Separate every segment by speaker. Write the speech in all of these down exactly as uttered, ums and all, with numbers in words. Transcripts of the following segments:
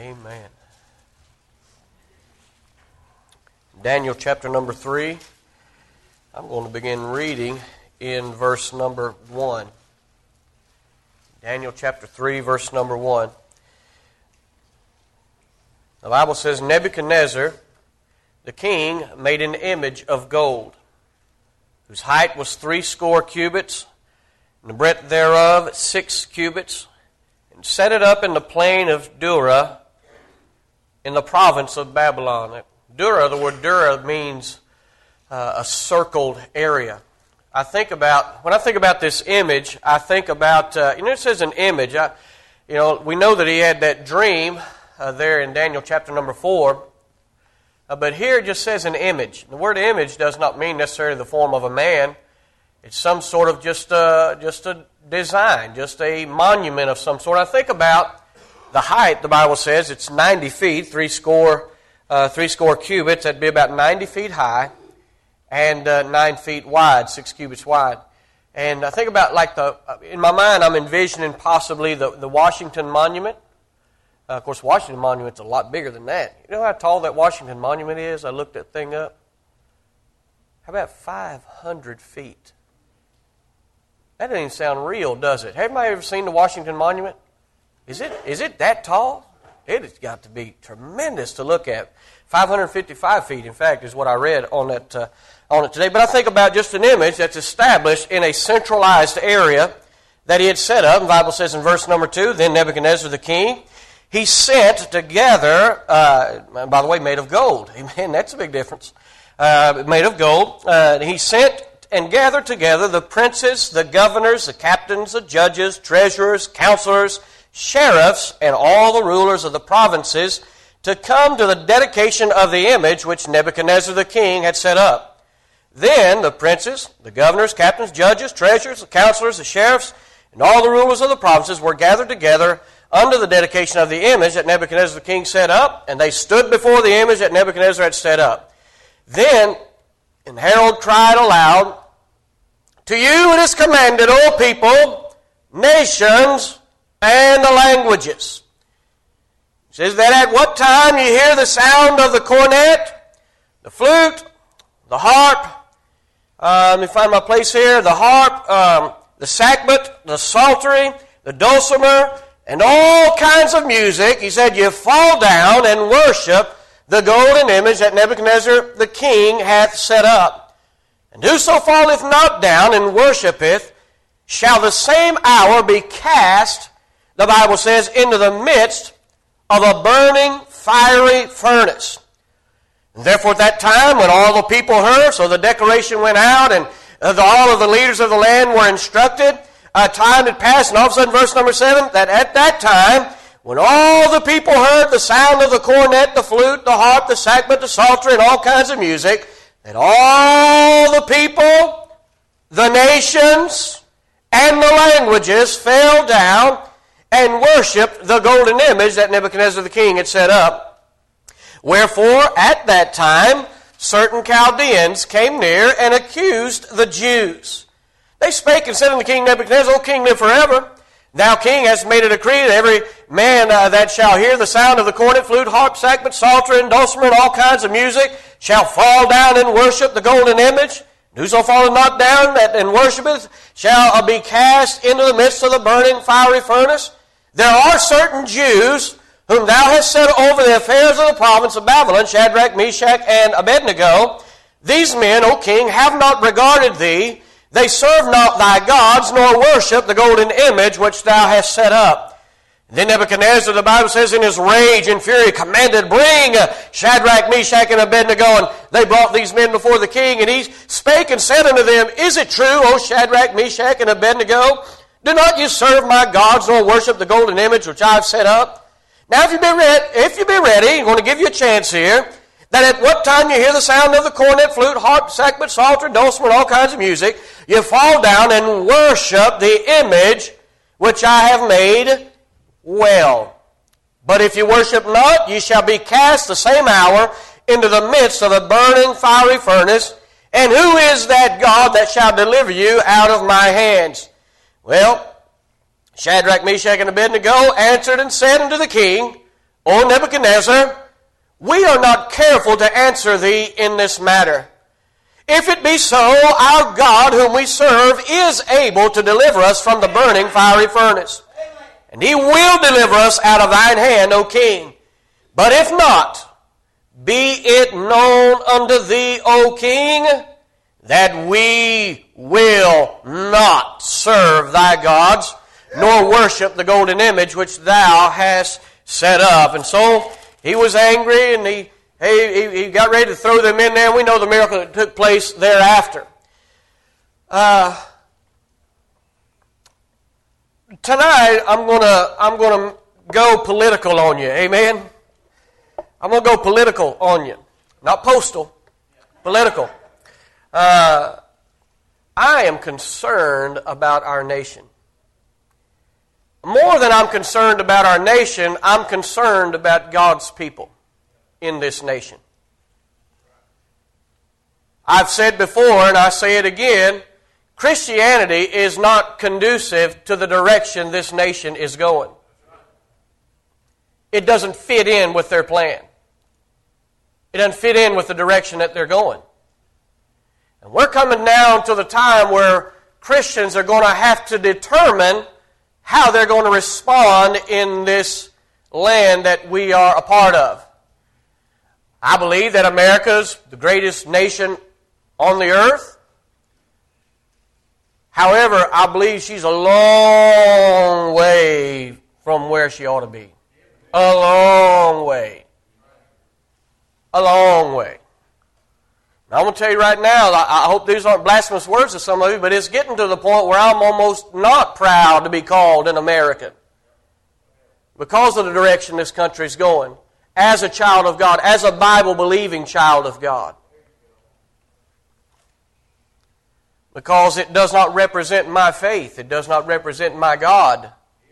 Speaker 1: Amen. Daniel chapter number three. I'm going to begin reading in verse number one. Daniel chapter three, verse number one. The Bible says, Nebuchadnezzar, the king, made an image of gold, whose height was three score cubits, and the breadth thereof six cubits, and set it up in the plain of Dura, in the province of Babylon. Dura, the word Dura means uh, a circled area. I think about, when I think about this image, I think about, uh, you know, it says an image. I, you know, we know that he had that dream uh, there in Daniel chapter number four, uh, but here it just says an image. The word image does not mean necessarily the form of a man. It's some sort of just a, just a design, just a monument of some sort. I think about the height, the Bible says, it's ninety feet, three score, uh, three score cubits. That'd be about ninety feet high and uh, nine feet wide, six cubits wide. And I think about like the, in my mind, I'm envisioning possibly the, the Washington Monument. Uh, of course, Washington Monument's a lot bigger than that. You know how tall that Washington Monument is? I looked that thing up. How about five hundred feet? That doesn't even sound real, does it? Have anybody ever seen the Washington Monument? Is it is it that tall? It has got to be tremendous to look at. five hundred fifty-five feet, in fact, is what I read on that uh, on it today. But I think about just an image that's established in a centralized area that he had set up. The Bible says in verse number two, then Nebuchadnezzar the king, he sent together, uh, by the way, made of gold. Amen, that's a big difference. Uh, made of gold. Uh, he sent and gathered together the princes, the governors, the captains, the judges, treasurers, counselors, sheriffs, and all the rulers of the provinces to come to the dedication of the image which Nebuchadnezzar the king had set up. Then the princes, the governors, captains, judges, treasurers, the counselors, the sheriffs, and all the rulers of the provinces were gathered together under the dedication of the image that Nebuchadnezzar the king set up, and they stood before the image that Nebuchadnezzar had set up. Then and herald cried aloud, to you it is commanded, O people, nations, and the languages. It says that at what time you hear the sound of the cornet, the flute, the harp, uh, let me find my place here, the harp, um, the sackbut, the psaltery, the dulcimer, and all kinds of music, he said, you fall down and worship the golden image that Nebuchadnezzar the king hath set up. And whoso falleth not down and worshipeth shall the same hour be cast, the Bible says, into the midst of a burning fiery furnace. And therefore at that time when all the people heard, so the declaration went out and uh, the, all of the leaders of the land were instructed, uh, time had passed, and all of a sudden verse number seven, that at that time when all the people heard the sound of the cornet, the flute, the harp, the sackbut, the psaltery, and all kinds of music, that all the people, the nations, and the languages fell down and worshipped the golden image that Nebuchadnezzar the king had set up. Wherefore, at that time, certain Chaldeans came near and accused the Jews. They spake and said unto King Nebuchadnezzar, O king, live forever. Thou, king, hast made a decree that every man uh, that shall hear the sound of the cornet, flute, harp, sackbut, psaltery, and dulcimer, and all kinds of music, shall fall down and worship the golden image. Whoso falleth not down that and worshipeth shall uh, be cast into the midst of the burning fiery furnace. There are certain Jews whom thou hast set over the affairs of the province of Babylon, Shadrach, Meshach, and Abednego. These men, O king, have not regarded thee. They serve not thy gods, nor worship the golden image which thou hast set up. And then Nebuchadnezzar, the Bible says, in his rage and fury, commanded, bring Shadrach, Meshach, and Abednego. And they brought these men before the king, and he spake and said unto them, Is it true, O Shadrach, Meshach, and Abednego? Do not you serve my gods, nor worship the golden image which I have set up? Now, if you be ready, if you be ready, I'm going to give you a chance here, that at what time you hear the sound of the cornet, flute, harp, sackbut, psaltery, dulcimer, and all kinds of music, you fall down and worship the image which I have made well. But if you worship not, ye shall be cast the same hour into the midst of a burning fiery furnace. And who is that God that shall deliver you out of my hands? Well, Shadrach, Meshach, and Abednego answered and said unto the king, O Nebuchadnezzar, we are not careful to answer thee in this matter. If it be so, our God whom we serve is able to deliver us from the burning fiery furnace. And he will deliver us out of thine hand, O king. But if not, be it known unto thee, O king, that we will not serve thy gods, nor worship the golden image which thou hast set up. And so he was angry, and he, he, he got ready to throw them in there. We know the miracle that took place thereafter. Uh, tonight, I'm gonna I'm gonna go political on you. Amen. I'm gonna go political on you, not postal, political. Uh, I am concerned about our nation. More than I'm concerned about our nation, I'm concerned about God's people in this nation. I've said before, and I say it again, Christianity is not conducive to the direction this nation is going. It doesn't fit in with their plan. It doesn't fit in with the direction that they're going. And we're coming down to the time where Christians are going to have to determine how they're going to respond in this land that we are a part of. I believe that America's the greatest nation on the earth. However, I believe she's a long way from where she ought to be. A long way. A long way. Now, I'm going to tell you right now, I hope these aren't blasphemous words to some of you, but it's getting to the point where I'm almost not proud to be called an American because of the direction this country is going as a child of God, as a Bible-believing child of God. Because it does not represent my faith. It does not represent my God.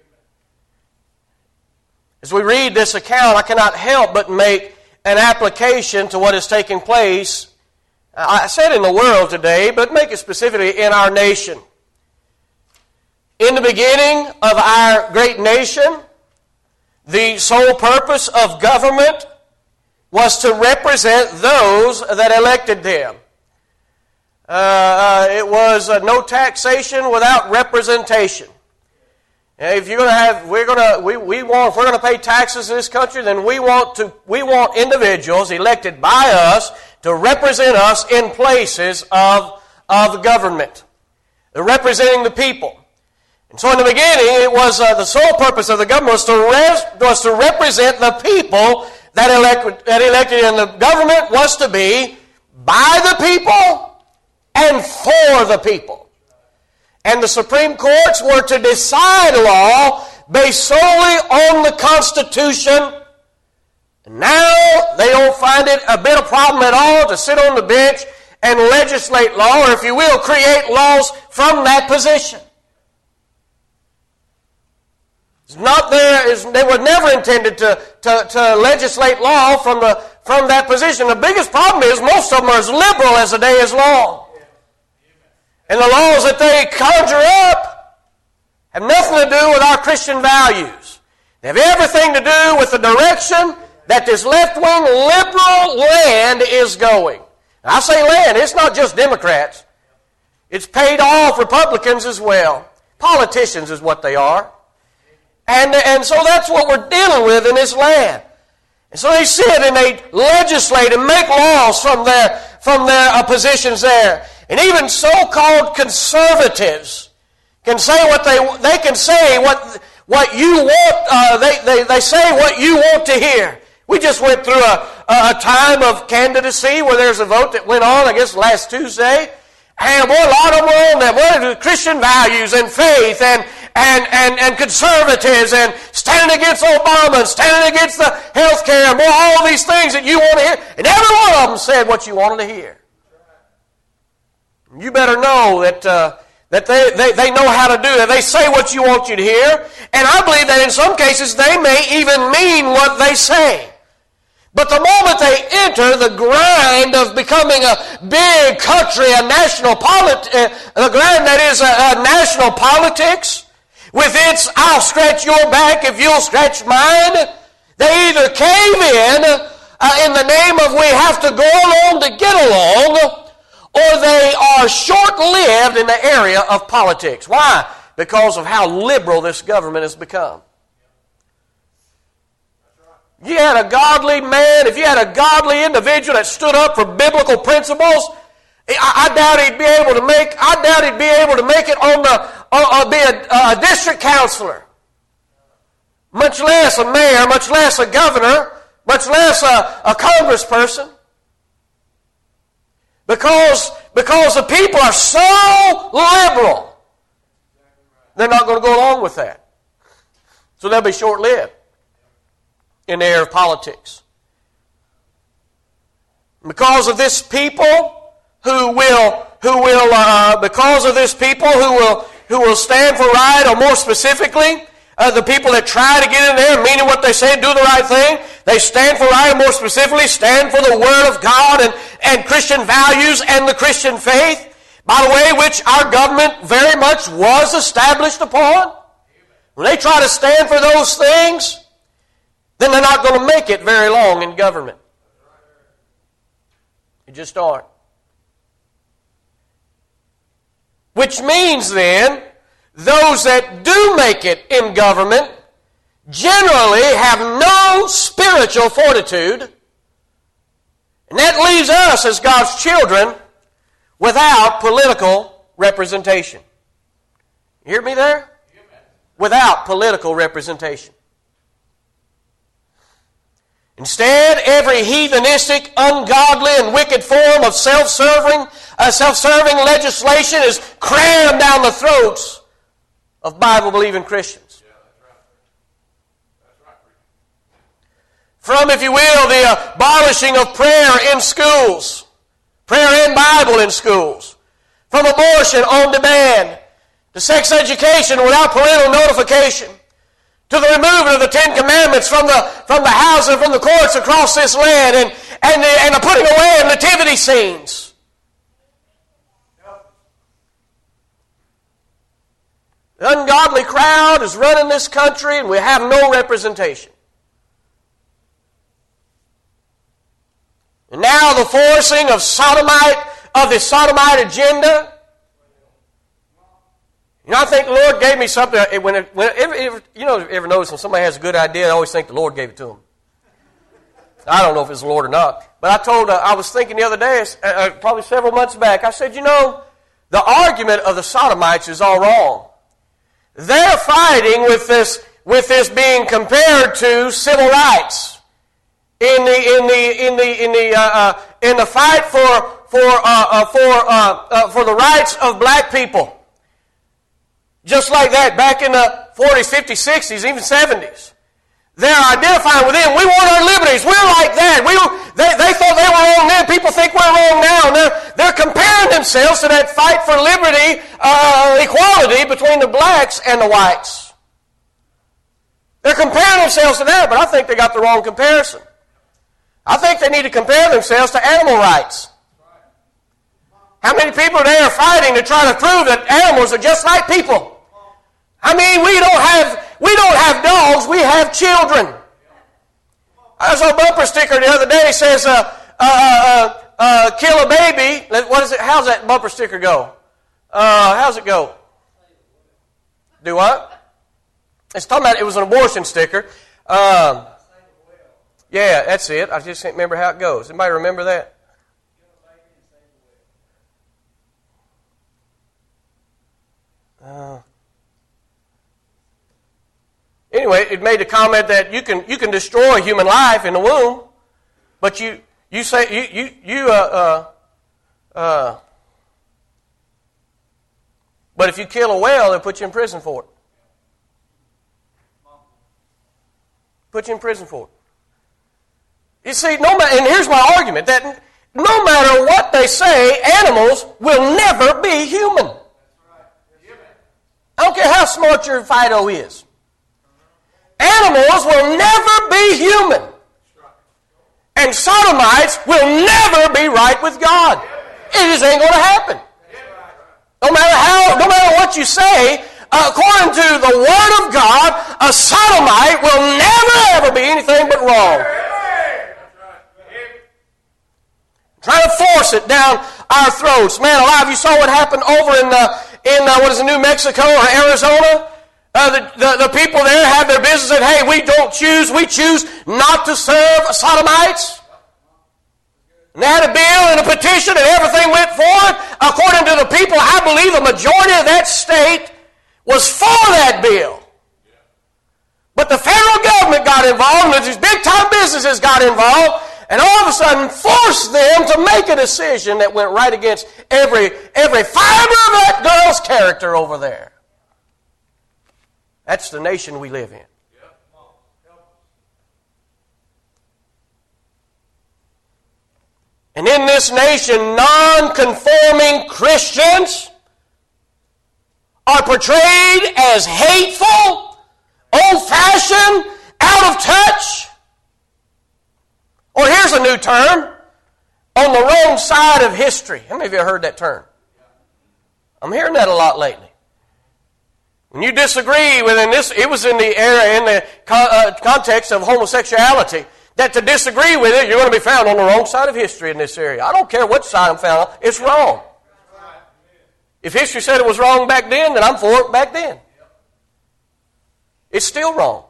Speaker 1: As we read this account, I cannot help but make an application to what is taking place. I said in the world today, but make it specifically in our nation. In the beginning of our great nation, the sole purpose of government was to represent those that elected them. Uh, uh, it was uh, no taxation without representation. And if you're going to have, we're going to, we, we want, if we're going to pay taxes in this country, then we want to, we want individuals elected by us to represent us in places of, of government. They're representing the people. And so in the beginning, it was uh, the sole purpose of the government was to, res, was to represent the people that, elect, that elected, and the government was to be by the people and for the people. And the Supreme Courts were to decide law based solely on the Constitution. And now they don't find it a bit of problem at all to sit on the bench and legislate law, or if you will, create laws from that position. It's not there, it's, they were never intended to, to, to legislate law from, the, from that position. The biggest problem is most of them are as liberal as the day is long. And the laws that they conjure up have nothing to do with our Christian values. They have everything to do with the direction that this left-wing liberal land is going. Now, I say land, it's not just Democrats. It's paid off Republicans as well. Politicians is what they are. And, and so that's what we're dealing with in this land. And so they sit and they legislate and make laws from their, from their uh, positions there. And even so-called conservatives can say what they they can say what what you want. Uh, they, they they say what you want to hear. We just went through a a time of candidacy where there's a vote that went on, I guess, last Tuesday, and boy, a lot of them were on there. What Christian values and faith and and and and conservatives and standing against Obama and standing against the health care and boy, all these things that you want to hear. And every one of them said what you wanted to hear. You better know that uh, that they, they, they know how to do it. They say what you want you to hear. And I believe that in some cases they may even mean what they say. But the moment they enter the grind of becoming a big country, a national polit- uh, the grind that is a, a national politics, with its I'll scratch your back if you'll scratch mine, They either cave in uh, in the name of we have to go along to get along, or they are short-lived in the area of politics. Why? Because of how liberal this government has become. If you had a godly man, if you had a godly individual that stood up for biblical principles, I, I doubt he'd be able to make. I doubt he'd be able to make it on the uh, be a, a district counselor. Much less a mayor, much less a governor, much less a, a congressperson. Because, because the people are so liberal, they're not going to go along with that. So they'll be short-lived in the area of politics. Because of this people who will, who will, uh, because of this people who will, who will stand for right, or more specifically, Uh, the people that try to get in there, meaning what they say, do the right thing, they stand for right, and more specifically, stand for the Word of God and, and Christian values and the Christian faith, by the way, which our government very much was established upon. When they try to stand for those things, then they're not going to make it very long in government. They just aren't. Which means then, those that do make it in government generally have no spiritual fortitude, and that leaves us as God's children without political representation. You hear me there? Without political representation. Instead, every heathenistic, ungodly, and wicked form of self-serving, uh, self-serving legislation is crammed down the throats of Bible-believing Christians.
Speaker 2: Yeah, that's right. That's right.
Speaker 1: From, if you will, the abolishing of prayer in schools, prayer and Bible in schools, from abortion on demand, to sex education without parental notification, to the removal of the Ten Commandments from the from the houses and from the courts across this land, and and the, and the putting away of nativity scenes. The ungodly crowd is running this country, and we have no representation. And now the forcing of sodomite of the sodomite agenda. You know, I think the Lord gave me something. When, it, when it, ever, you know, ever notice when somebody has a good idea, I always think the Lord gave it to them. I don't know if it's the Lord or not, but I told. Uh, I was thinking the other day, uh, probably several months back. I said, you know, the argument of the sodomites is all wrong. They're fighting with this, with this being compared to civil rights in the in the in the in the uh, uh, in the fight for for uh, uh, for uh, uh, for the rights of black people. Just like that, back in the forties, fifties, sixties, even seventies, they're identifying with them. We want our liberties. We're like that. We they they thought they were wrong then. People think we're wrong now. And they're they're comparing themselves to that fight for liberty, uh, equality between the blacks and the whites. They're comparing themselves to that, but I think they got the wrong comparison. I think they need to compare themselves to animal rights. How many people today are fighting to try to prove that animals are just like people? I mean, we don't have we don't have dogs, we have children. I saw a bumper sticker the other day that says, uh, uh, uh, uh, kill a baby. What is it? How's that bumper sticker go? Uh, how's it go? Do what? It's talking about, it was an abortion sticker. Um, yeah, that's it. I just can't remember how it goes. Anybody remember that? Uh, anyway, it made a comment that you can you can destroy human life in the womb, but you you say you you you uh uh uh. But if you kill a whale, they'll put you in prison for it. Put you in prison for it. You see, no matter, and here's my argument, that no matter what they say, animals will never be human. I don't care how smart your Fido is. Animals will never be human. And sodomites will never be right with God. It just ain't going to happen. No matter how, no matter what you say, according to the Word of God, a sodomite will never ever be anything but wrong. Trying to force it down our throats. Man alive, you saw what happened over in, uh, in uh, what is it, New Mexico or Arizona? Uh, the, the, the people there have their business and, hey, we don't choose, we choose not to serve sodomites. And they had a bill and a petition and everything went forward. According to the people, I believe the majority of that state was for that bill. But the federal government got involved and these big-time businesses got involved and all of a sudden forced them to make a decision that went right against every, every fiber of that girl's character over there. That's the nation we live in. And in this nation, non-conforming Christians are portrayed as hateful, old-fashioned, out of touch. Or here's a new term, on the wrong side of history. How many of you have heard that term? I'm hearing that a lot lately. When you disagree with, and this, it was in the era, in the uh, context of homosexuality, that to disagree with it, you're going to be found on the wrong side of history in this area. I don't care what side I'm found on, it's wrong. If history said it was wrong back then, then I'm for it back then. It's still wrong.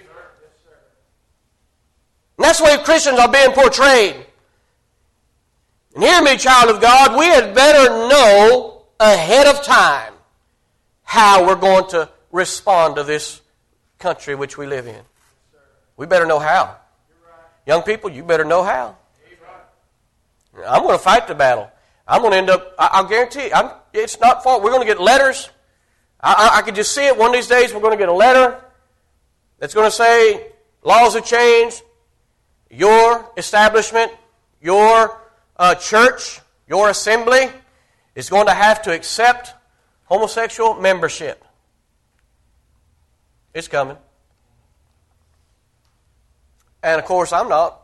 Speaker 1: And that's the way Christians are being portrayed. And hear me, child of God, we had better know ahead of time how we're going to respond to this country which we live in. We better know how. Young people, you better know how. I'm going to fight the battle. I'm going to end up, I'll guarantee you, I'm, it's not fault. We're going to get letters. I, I, I can just see it. One of these days we're going to get a letter that's going to say, laws have changed. Your establishment, your uh, church, your assembly is going to have to accept homosexual membership. It's coming. And of course, I'm not.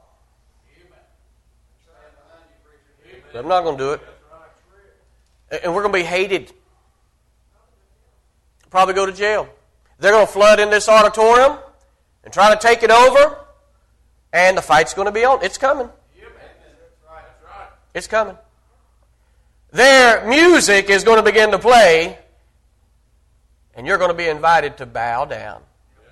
Speaker 1: I'm not going to do it. And we're going to be hated. Probably go to jail. They're going to flood in this auditorium and try to take it over. And the fight's going to be on. It's coming. It's coming. Their music is going to begin to play. And you're going to be invited to bow down.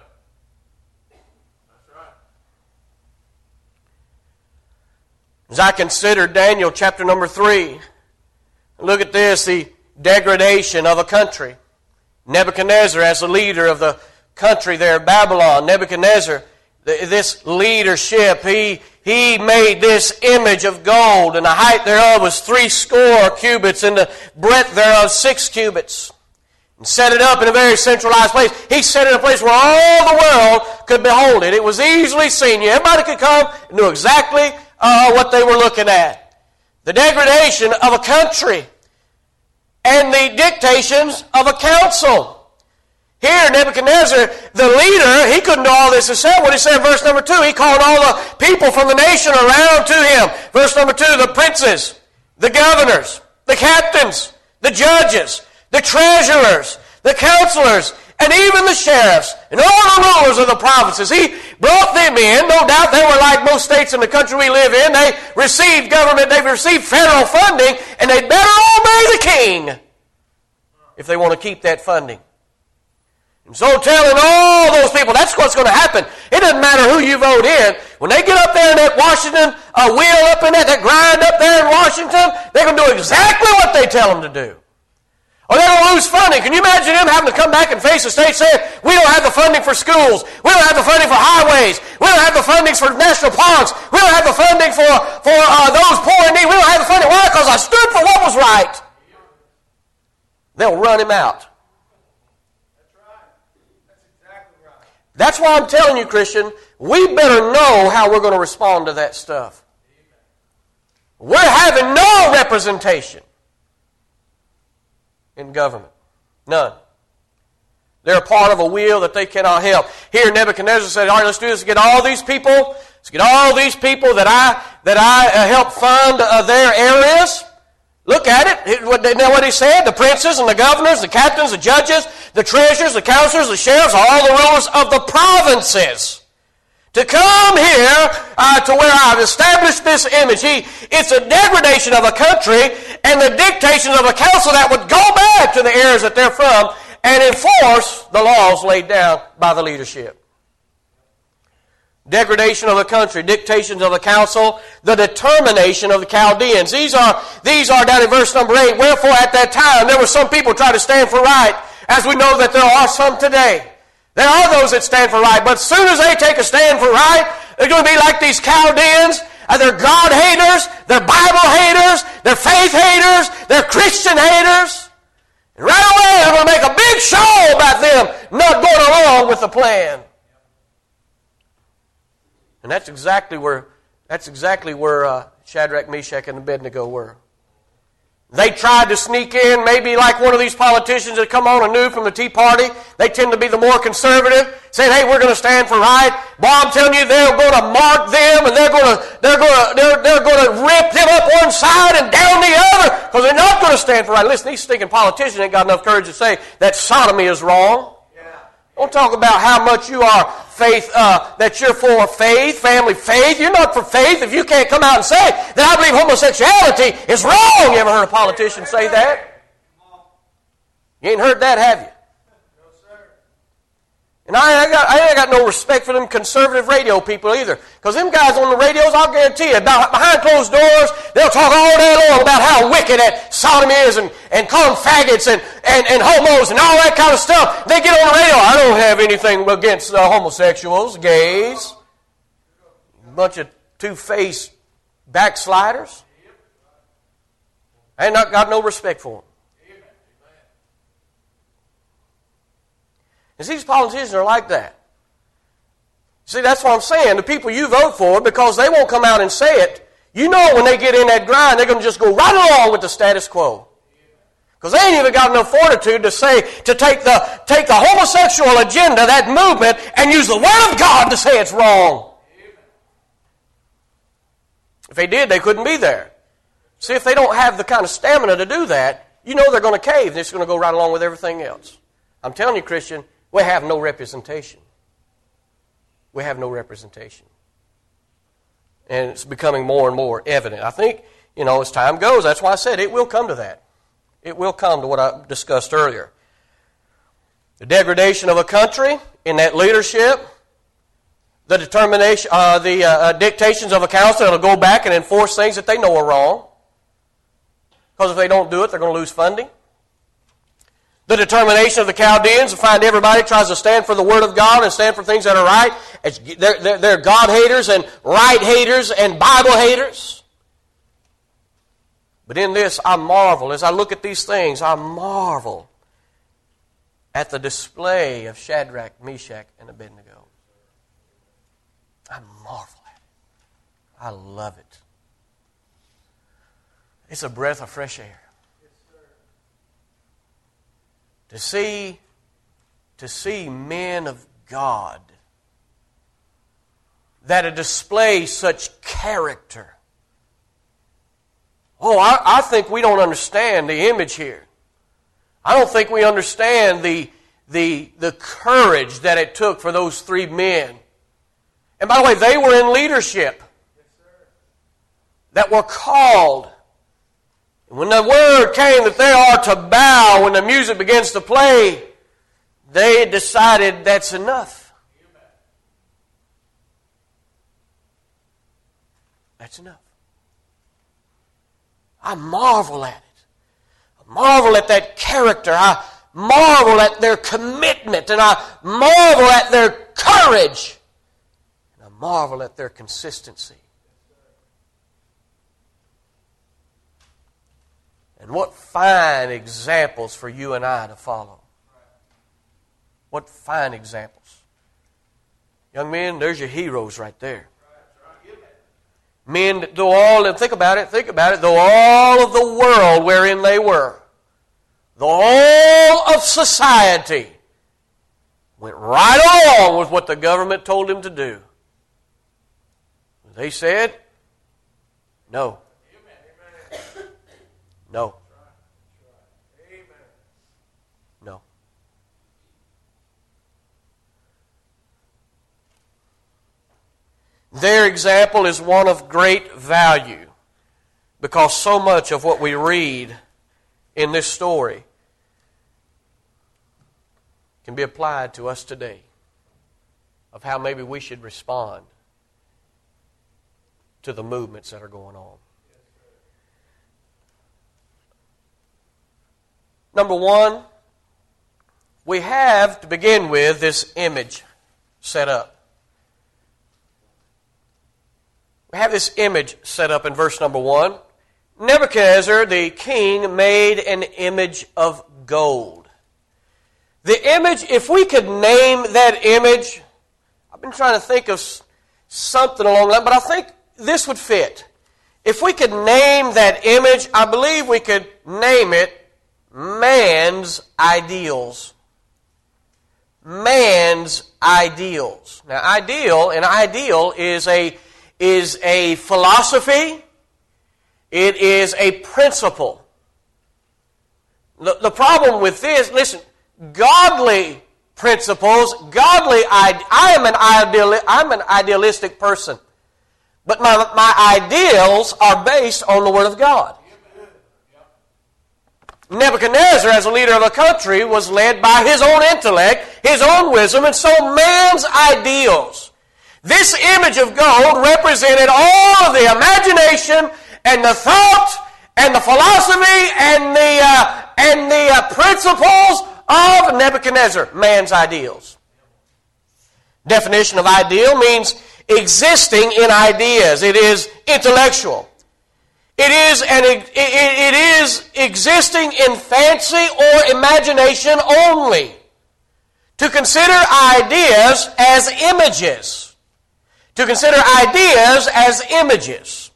Speaker 1: As I consider Daniel chapter number three, look at this, the degradation of a country. Nebuchadnezzar as the leader of the country there, Babylon. Nebuchadnezzar, this leadership, he, he made this image of gold, and the height thereof was three score cubits, and the breadth thereof six cubits. And set it up in a very centralized place. He set it in a place where all the world could behold it. It was easily seen. Everybody could come and knew exactly Uh, what they were looking at. The degradation of a country and the dictations of a council. Here, Nebuchadnezzar, the leader, he couldn't do all this himself. What he said in verse number two, he called all the people from the nation around to him. Verse number two, the princes, the governors, the captains, the judges, the treasurers, the counselors, and even the sheriffs, and all the rulers of the provinces. He brought them in. No doubt they were like most states in the country we live in. They received government, they've received federal funding, and they'd better obey the king if they want to keep that funding. And so telling all those people, that's what's going to happen. It doesn't matter who you vote in. When they get up there in that Washington uh, wheel up in that, that grind up there in Washington, they're going to do exactly what they tell them to do. Or they're going to lose funding. Can you imagine them having to come back and face the state saying, we don't have the funding for schools. We don't have the funding for highways. We don't have the funding for national parks. We don't have the funding for, for uh, those poor in need. We don't have the funding. Why? Because I stood for what was right. They'll run him out.
Speaker 2: That's right. That's exactly right.
Speaker 1: That's why I'm telling you, Christian, we better know how we're going to respond to that stuff. We're having no representation in government. None. They're a part of a wheel that they cannot help. Here Nebuchadnezzar said, all right, let's do this. Let's get all these people, let's get all these people that I that I uh, help fund uh, their areas. Look at it. What, know what he said? The princes and the governors, the captains, the judges, the treasurers, the counselors, the sheriffs, all the rulers of the provinces, to come here uh, to where I've established this image. He, it's a degradation of a country and the dictations of a council that would go back to the areas that they're from and enforce the laws laid down by the leadership. Degradation of the country, dictations of the council, the determination of the Chaldeans. These are, these are down in verse number eight. Wherefore at that time there were some people trying to stand for right, as we know that there are some today. There are those that stand for right, but as soon as they take a stand for right, they're going to be like these Chaldeans. They're God haters, they're Bible haters, they're faith haters, they're Christian haters. And right away they're going to make a big show about them not going along with the plan. And that's exactly where that's exactly where uh, Shadrach, Meshach, and Abednego were. They tried to sneak in, maybe like one of these politicians that come on anew from the Tea Party. They tend to be the more conservative, saying, "Hey, we're going to stand for right." Boy, I'm telling you, they're going to mark them, and they're going to they're going to they're, they're going to rip them up one side and down the other, because they're not going to stand for right. Listen, these stinking politicians ain't got enough courage to say that sodomy is wrong. Don't talk about how much you are faith, uh, that you're for faith, family faith. You're not for faith if you can't come out and say that I believe homosexuality is wrong. You ever heard a politician say that? You ain't heard that, have you?
Speaker 2: No, sir.
Speaker 1: And I ain't got, I ain't got no respect for them conservative radio people either. Because them guys on the radios, I'll guarantee you, about, behind closed doors, they'll talk all day long about how wicked that sodomy is and, and call them faggots and, and, and homos and all that kind of stuff. They get on the radio, I don't have anything against uh, homosexuals, gays. A bunch of two-faced backsliders. I ain't not got no respect for them. And see, these politicians are like that. See, that's what I'm saying. The people you vote for, because they won't come out and say it, you know when they get in that grind, they're going to just go right along with the status quo. Because they ain't even got enough fortitude to say, to take the, take the homosexual agenda, that movement, and use the Word of God to say it's wrong. If they did, they couldn't be there. See, if they don't have the kind of stamina to do that, you know they're going to cave, and it's going to go right along with everything else. I'm telling you, Christian, we have no representation. We have no representation. And it's becoming more and more evident. I think, you know, as time goes, that's why I said it will come to that. It will come to what I discussed earlier. The degradation of a country in that leadership, the determination, uh, the uh, dictations of a council that will go back and enforce things that they know are wrong. Because if they don't do it, they're going to lose funding. The determination of the Chaldeans to find everybody tries to stand for the Word of God and stand for things that are right. It's, they're, they're, they're God haters and right haters and Bible haters. But in this, I marvel. As I look at these things, I marvel at the display of Shadrach, Meshach, and Abednego. I marvel at it. I love it. It's a breath of fresh air. To see, to see men of God that display such character. Oh, I, I think we don't understand the image here. I don't think we understand the, the, the courage that it took for those three men. And by the way, they were in leadership.
Speaker 2: Yes, sir.
Speaker 1: That were called. When the word came that they are to bow, when the music begins to play, they decided that's enough. That's enough. I marvel at it. I marvel at that character. I marvel at their commitment. And I marvel at their courage. And I marvel at their consistency. And what fine examples for you and I to follow. What fine examples. Young men, there's your heroes right there. Men, though all, and think about it, think about it, though all of the world wherein they were, the whole of society went right along with what the government told them to do. They said, no. No. No. Their example is one of great value because so much of what we read in this story can be applied to us today of how maybe we should respond to the movements that are going on. Number one, we have to begin with this image set up. We have this image set up in verse number one. Nebuchadnezzar, the king, made an image of gold. The image, if we could name that image, I've been trying to think of something along that, but I think this would fit. If we could name that image, I believe we could name it man's ideals. Man's ideals. Now, ideal, an ideal is a is a philosophy. It is a principle. The, the problem with this, listen, godly principles, godly I, I am an ideal, I'm an idealistic person, but my my ideals are based on the Word of God. Nebuchadnezzar, as a leader of a country, was led by his own intellect, his own wisdom, and so man's ideals. This image of gold represented all of the imagination and the thought and the philosophy and the uh, and the uh, principles of Nebuchadnezzar, man's ideals. Definition of ideal means existing in ideas. It is intellectual. It is an it, it is existing in fancy or imagination only. To consider ideas as images. To consider ideas as images.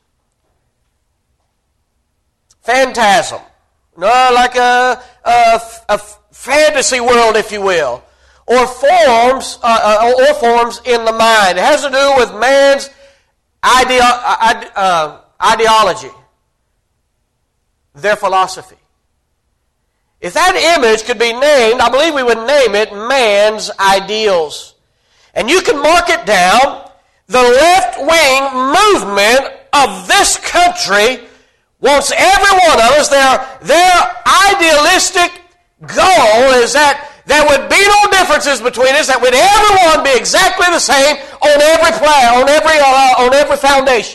Speaker 1: Phantasm. No, like a, a, a fantasy world, if you will. Or forms, uh, or forms in the mind. It has to do with man's ideo- uh, ideology. Their philosophy. If that image could be named, I believe we would name it man's ideals. And you can mark it down. The left-wing movement of this country wants every one of us, their, their idealistic goal is that there would be no differences between us, that would everyone be exactly the same on every plan, on every, uh, on every foundation.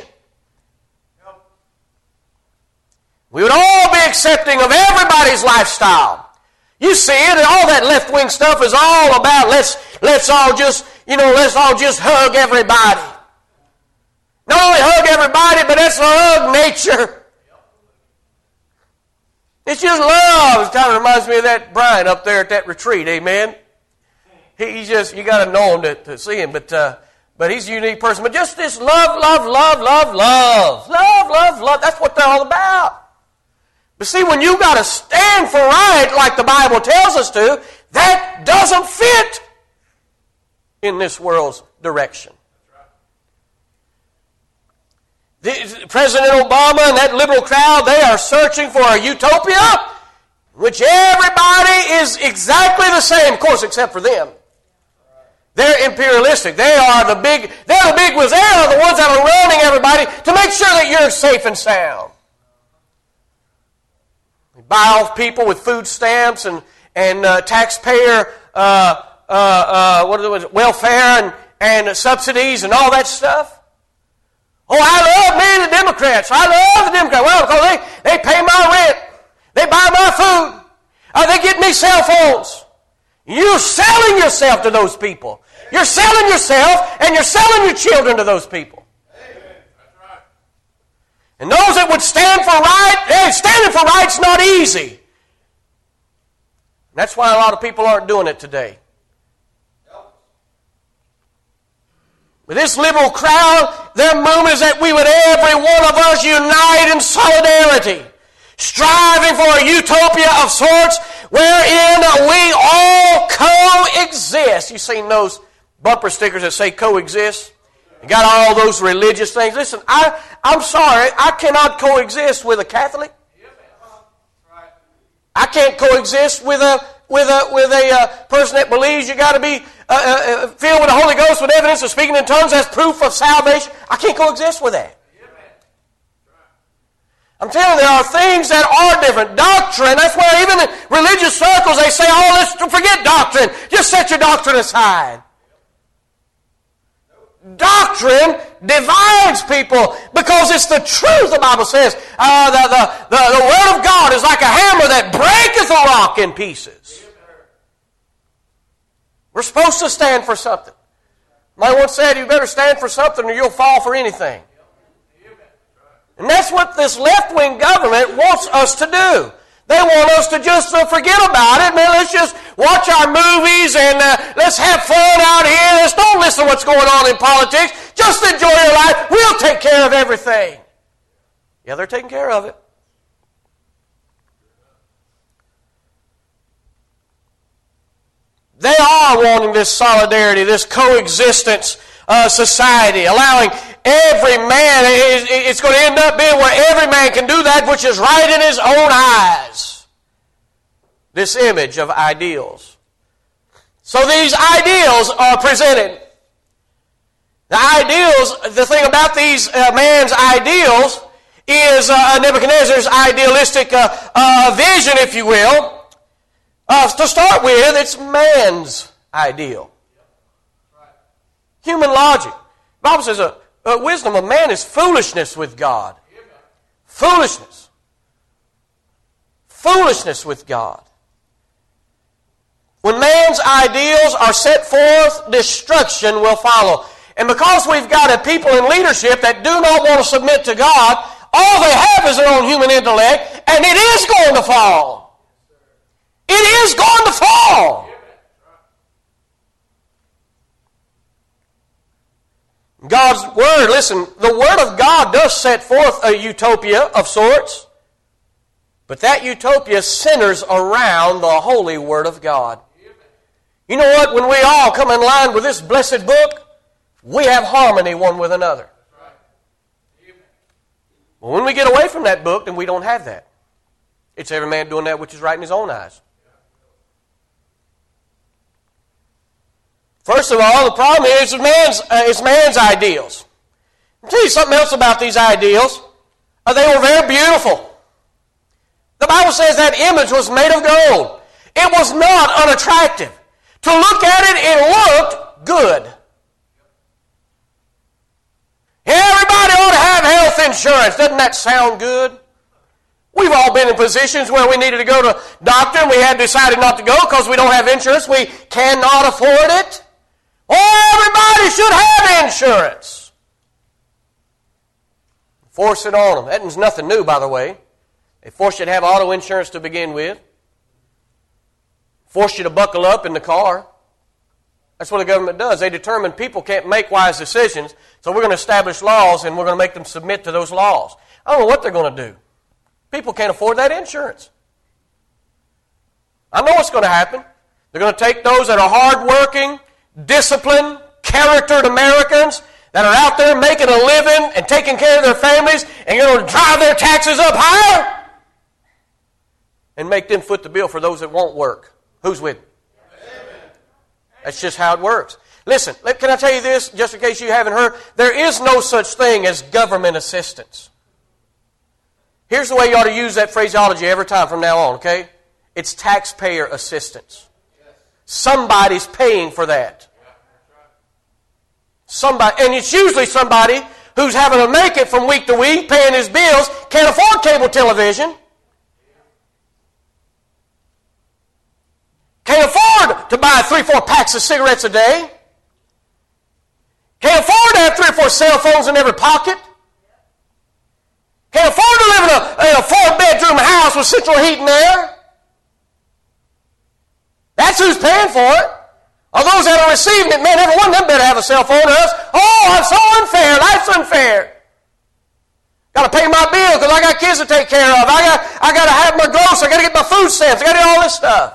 Speaker 1: We would all be accepting of everybody's lifestyle. You see it, and all that left-wing stuff is all about let's let's all just, you know, let's all just hug everybody. Not only hug everybody, but that's the hug nature. It's just love. It kind of reminds me of that Brian up there at that retreat, amen? He, he's just, you got to know him to, to see him, but uh, but he's a unique person. But just this love, love, love, love, love. Love, love, love. That's what they're all about. But see, when you got to stand for right like the Bible tells us to, that doesn't fit in this world's direction. The, President Obama and that liberal crowd, they are searching for a utopia in which everybody is exactly the same, of course, except for them. They're imperialistic. They are the big, they're the big ones. They are the ones that are running everybody to make sure that you're safe and sound. Buy off people with food stamps and and uh, taxpayer uh, uh, uh, what are the, welfare and and subsidies and all that stuff. Oh, I love me the Democrats. I love the Democrats. Well, because they they pay my rent, they buy my food, uh, they get me cell phones. You're selling yourself to those people. You're selling yourself and you're selling your children to those people. And those that would stand for right, hey, standing for right's not easy. And that's why a lot of people aren't doing it today. With this liberal crowd, their movement is that we would, every one of us, unite in solidarity, striving for a utopia of sorts wherein we all coexist. You've seen those bumper stickers that say coexist? You got all those religious things. Listen, I, I'm sorry, I cannot coexist with a Catholic. I can't coexist with a with a with a uh, person that believes you got to be uh, uh, filled with the Holy Ghost with evidence of speaking in tongues as proof of salvation. I can't coexist with that. I'm telling you, there are things that are different. Doctrine, that's why even in religious circles they say, oh, let's forget doctrine. Just set your doctrine aside. Doctrine divides people because it's the truth, the Bible says. Uh, the, the, the, the Word of God is like a hammer that breaketh a rock in pieces. We're supposed to stand for something. My once said, you better stand for something or you'll fall for anything. And that's what this left-wing government wants us to do. They want us to just uh, forget about it. Man, let's just watch our movies and uh, let's have fun out here. Let's don't listen to what's going on in politics. Just enjoy your life. We'll take care of everything. Yeah, they're taking care of it. They are wanting this solidarity, this coexistence uh, society, allowing every man, it's going to end up being where every man can do that which is right in his own eyes. This image of ideals. So these ideals are presented. The ideals, the thing about these uh, man's ideals is uh, Nebuchadnezzar's idealistic uh, uh, vision, if you will. Uh, to start with, it's man's ideal. Human logic. The Bible says a uh, wisdom of man is foolishness with God. Foolishness. Foolishness with God. When man's ideals are set forth, destruction will follow. And because we've got a people in leadership that do not want to submit to God, all they have is their own human intellect, and it is going to fall. It is going to fall. God's Word, listen, the Word of God does set forth a utopia of sorts, but that utopia centers around the holy Word of God. You know what? When we all come in line with this blessed book, we have harmony one with another. But when we get away from that book, then we don't have that. It's every man doing that which is right in his own eyes. First of all, the problem is man's, uh, it's man's ideals. I'll tell you something else about these ideals. Uh, they were very beautiful. The Bible says that image was made of gold. It was not unattractive. To look at it, it looked good. Everybody ought to have health insurance. Doesn't that sound good? We've all been in positions where we needed to go to a doctor and we had decided not to go because we don't have insurance. We cannot afford it. Oh, everybody should have insurance. Force it on them. That is nothing new, by the way. They force you to have auto insurance to begin with. Force you to buckle up in the car. That's what the government does. They determine people can't make wise decisions, so we're going to establish laws and we're going to make them submit to those laws. I don't know what they're going to do. People can't afford that insurance. I know what's going to happen. They're going to take those that are hardworking, disciplined, charactered Americans that are out there making a living and taking care of their families, and you're going to drive their taxes up higher and make them foot the bill for those that won't work. Who's with me? That's just how it works. Listen, can I tell you this, just in case you haven't heard? There is no such thing as government assistance. Here's the way you ought to use that phraseology every time from now on, okay? It's taxpayer assistance. Somebody's paying for that. Somebody, and it's usually somebody who's having to make it from week to week, paying his bills, can't afford cable television, can't afford to buy three, four packs of cigarettes a day, can't afford to have three or four cell phones in every pocket, can't afford to live in a, in a four-bedroom house with central heat and air. That's who's paying for it. Or those that are receiving it, man, every one of them better have a cell phone or else, oh, it's so unfair, life's unfair. Got to pay my bill because I got kids to take care of. I got, I got to have my groceries. I got to get my food stamps. I got to get all this stuff.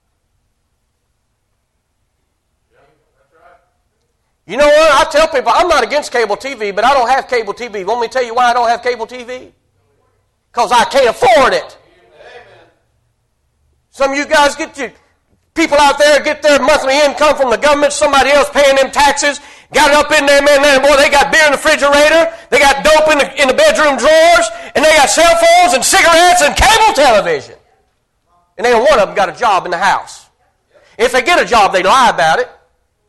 Speaker 1: You know what? I tell people, I'm not against cable T V, but I don't have cable T V. Want me to tell you why I don't have cable T V? Because I can't afford it. Some of you guys get your people out there get their monthly income from the government, somebody else paying them taxes, got it up in there, man, man, boy, they got beer in the refrigerator, they got dope in the, in the bedroom drawers, and they got cell phones and cigarettes and cable television. And ain't one of them got a job in the house. If they get a job, they lie about it.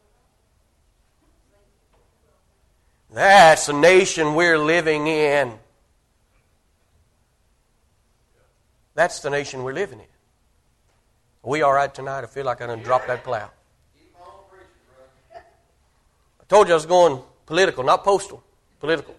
Speaker 1: That's the nation we're living in. That's the nation we're living in. Are we all right tonight? I feel like I done dropped that plow. I told you I was going political, not postal. Political.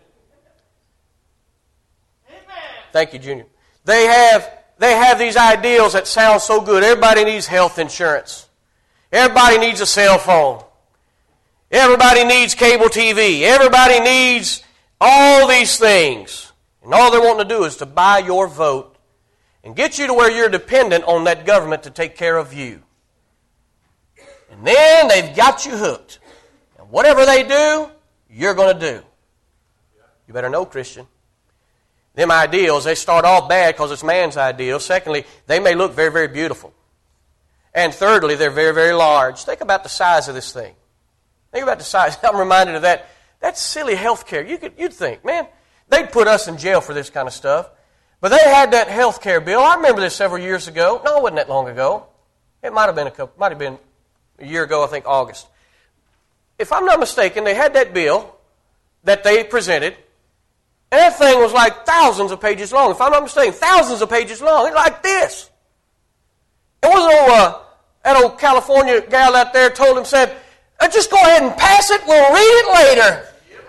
Speaker 1: Amen. Thank you, Junior. They have, they have these ideals that sound so good. Everybody needs health insurance. Everybody needs a cell phone. Everybody needs cable T V. Everybody needs all these things. And all they're wanting to do is to buy your vote and get you to where you're dependent on that government to take care of you. And then they've got you hooked. And whatever they do, you're going to do. You better know, Christian. Them ideals, they start off bad because it's man's ideal. Secondly, they may look very, very beautiful. And thirdly, they're very, very large. Think about the size of this thing. Think about the size. I'm reminded of that. That's silly health care. You could, you'd think, man, they'd put us in jail for this kind of stuff. But they had that health care bill. I remember this several years ago. No, it wasn't that long ago. It might have been a couple, might have been a year ago, I think, August. If I'm not mistaken, they had that bill that they presented, and that thing was like thousands of pages long. If I'm not mistaken, thousands of pages long. It's like this. It wasn't old, uh, that old California gal out there told him, said, uh, just go ahead and pass it, we'll read it later.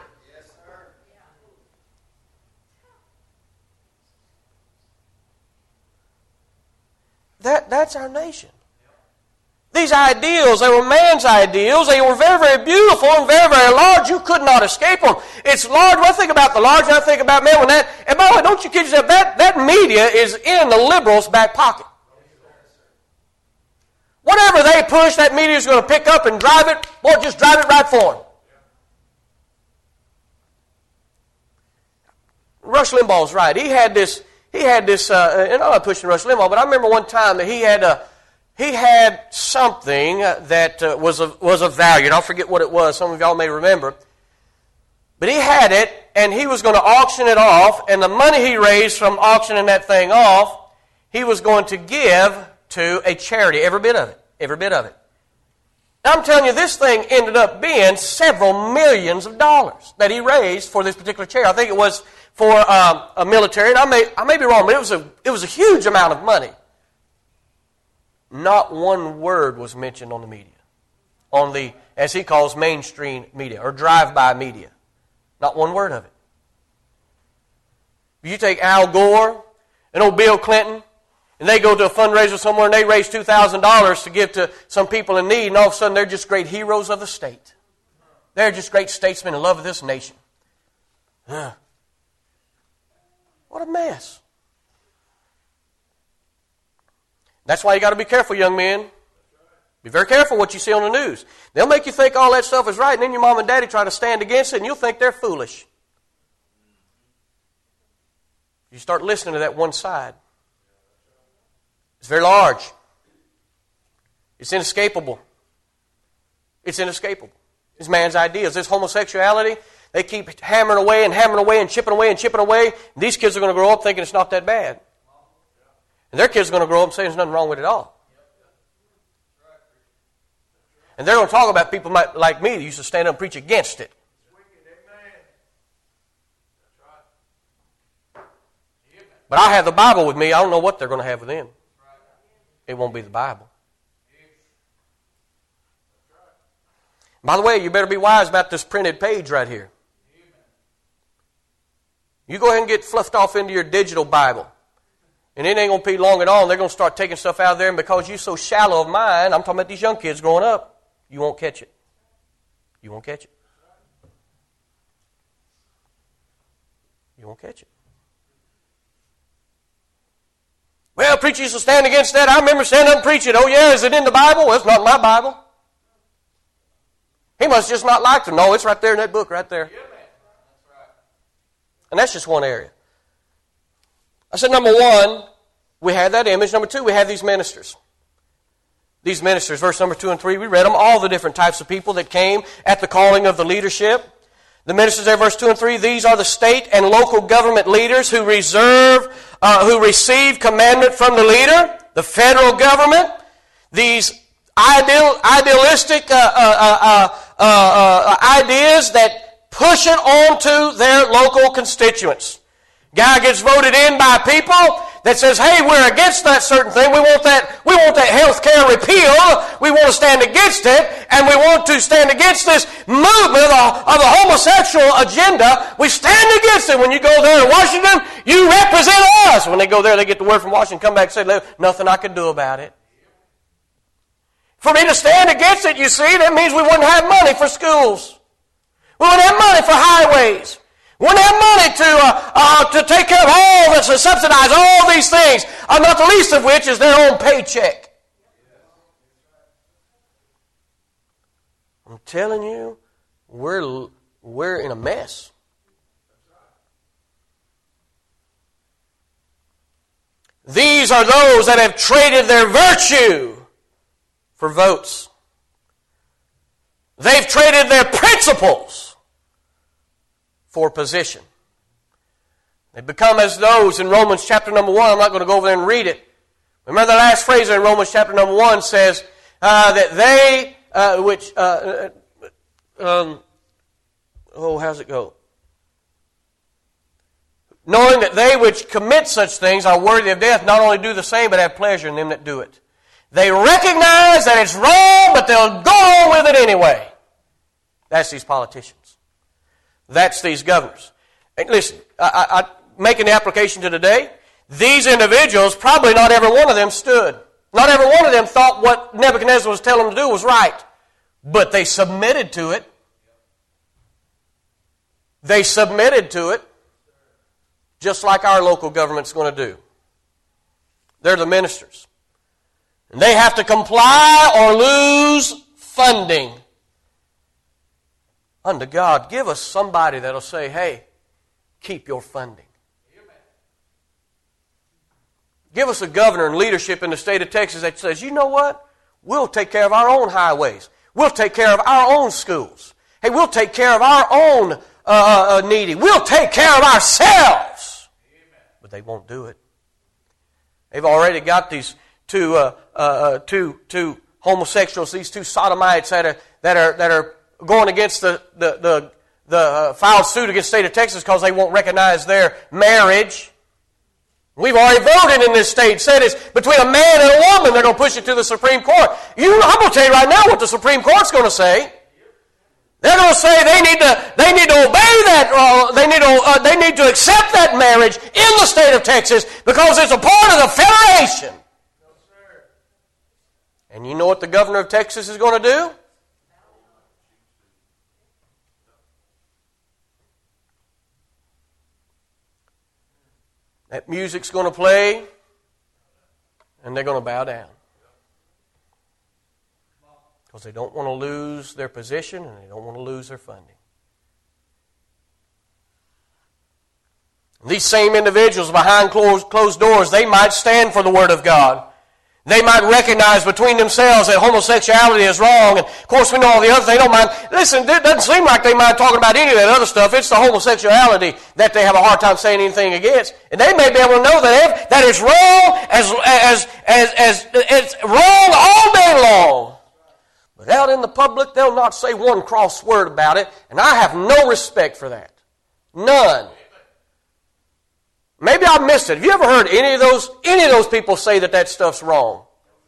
Speaker 1: That, that's our nation. These ideals, they were man's ideals. They were very, very beautiful and very, very large. You could not escape them. It's large. When I think about the large, and I think about, man, when that, and by the way, don't you kid yourself, that, that media is in the liberals' back pocket. Whatever they push, that media is going to pick up and drive it, boy, just drive it right for them. Rush Limbaugh's right. He had this... He had this, uh, and I'm not pushing Rush Limbaugh, but I remember one time that he had a, he had something that uh, was of, was of value, and I'll forget what it was. Some of y'all may remember. But he had it, and he was going to auction it off, and the money he raised from auctioning that thing off, he was going to give to a charity, every bit of it, every bit of it. Now, I'm telling you, this thing ended up being several millions of dollars that he raised for this particular charity. I think it was for um, a military, and I may I may be wrong, but it was a it was a huge amount of money. Not one word was mentioned on the media, on the, as he calls, mainstream media or drive-by media. Not one word of it. You take Al Gore and old Bill Clinton, and they go to a fundraiser somewhere and they raise two thousand dollars to give to some people in need, and all of a sudden they're just great heroes of the state. They're just great statesmen in love of this nation. Huh. What a mess. That's why you got to be careful, young men. Be very careful what you see on the news. They'll make you think all that stuff is right, and then your mom and daddy try to stand against it, and you'll think they're foolish. You start listening to that one side. It's very large. It's inescapable. It's inescapable. It's man's ideas. This homosexuality, they keep hammering away and hammering away and chipping away and chipping away. And these kids are going to grow up thinking it's not that bad. And their kids are going to grow up saying there's nothing wrong with it at all. And they're going to talk about people like me that used to stand up and preach against it. But I have the Bible with me. I don't know what they're going to have with them. It won't be the Bible. By the way, you better be wise about this printed page right here. You go ahead and get fluffed off into your digital Bible. And it ain't going to be long at all. And they're going to start taking stuff out of there. And because you're so shallow of mind, I'm talking about these young kids growing up, you won't catch it. You won't catch it. You won't catch it. Well, preachers used to stand against that. I remember standing up and preaching. Oh, yeah, is it in the Bible? Well, it's not in my Bible. He must just not like them. No, it's right there in that book right there. And that's just one area. I said, number one, we had that image. Number two, we have these ministers. These ministers, verse number two and three, we read them, all the different types of people that came at the calling of the leadership. The ministers there, verse two and three, these are the state and local government leaders who reserve, uh, who receive commandment from the leader, the federal government. These ideal, idealistic uh, uh, uh, uh, uh, ideas that push it on to their local constituents. Guy gets voted in by people that says, hey, we're against that certain thing. We want that, we want that health care repeal. We want to stand against it. And we want to stand against this movement of the, of the homosexual agenda. We stand against it. When you go there to Washington, you represent us. When they go there, they get the word from Washington, come back and say, nothing I can do about it. For me to stand against it, you see, that means we wouldn't have money for schools. We wouldn't have money for highways. We wouldn't have money to uh, uh, to take care of all this, to subsidize all these things, uh, not the least of which is their own paycheck. I'm telling you, we're we're in a mess. These are those that have traded their virtue for votes. They've traded their principles for position. They become as those in Romans chapter number one. I'm not going to go over there and read it. Remember the last phrase in Romans chapter number one says uh, that they, uh, which, uh, um, oh, how's it go? Knowing that they which commit such things are worthy of death, not only do the same, but have pleasure in them that do it. They recognize that it's wrong, but they'll go on with it anyway. That's these politicians. That's these governors. And listen, I, I, I making the application to today, these individuals, probably not every one of them stood. Not every one of them thought what Nebuchadnezzar was telling them to do was right. But they submitted to it. They submitted to it, just like our local government's going to do. They're the ministers. And they have to comply or lose funding. Unto God, give us somebody that'll say, hey, keep your funding. Amen. Give us a governor and leadership in the state of Texas that says, you know what? We'll take care of our own highways. We'll take care of our own schools. Hey, we'll take care of our own uh, uh, needy. We'll take care of ourselves. Amen. But they won't do it. They've already got these two, uh, uh, two, two homosexuals, these two sodomites that are that are that are. going against the the the, the uh, filed suit against the state of Texas because they won't recognize their marriage. We've already voted in this state, said it's between a man and a woman. They're going to push it to the Supreme Court. You, I'm going to tell you right now what the Supreme Court's going to say. They're going to say they need to they need to obey that. Uh, they need to uh, they need to accept that marriage in the state of Texas because it's a part of the federation. No, sir. And you know what the governor of Texas is going to do? That music's going to play, and they're going to bow down. Because they don't want to lose their position, and they don't want to lose their funding. And these same individuals behind closed, closed doors, they might stand for the Word of God. They might recognize between themselves that homosexuality is wrong. And of course, we know all the other things. They don't mind. Listen, it doesn't seem like they mind talking about any of that other stuff. It's the homosexuality that they have a hard time saying anything against. And they may be able to know that, that it's wrong as, as, as, as it's wrong all day long. But out in the public, they'll not say one cross word about it. And I have no respect for that. None. Maybe I missed it. Have you ever heard any of those any of those people say that that stuff's wrong?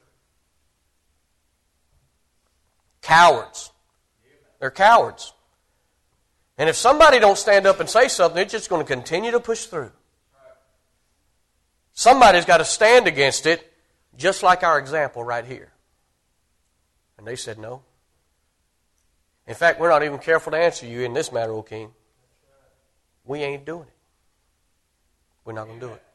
Speaker 1: Cowards. They're cowards. And if somebody don't stand up and say something, it's just going to continue to push through. Somebody's got to stand against it, just like our example right here. And they said no. In fact, we're not even careful to answer you in this matter, O King. We ain't doing it. We're not going to do it.